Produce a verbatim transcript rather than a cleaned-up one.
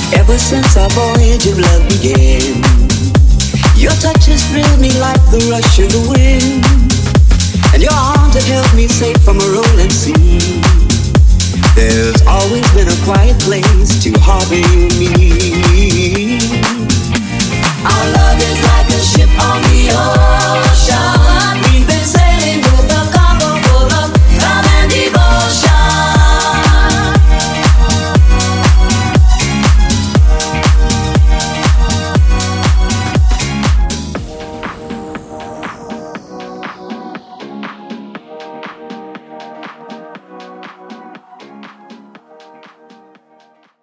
Ever since our voyage of love began, your touch has thrilled me like the rush of the wind, and your arms have held me safe from a rolling sea. There's always been a quiet place to harbor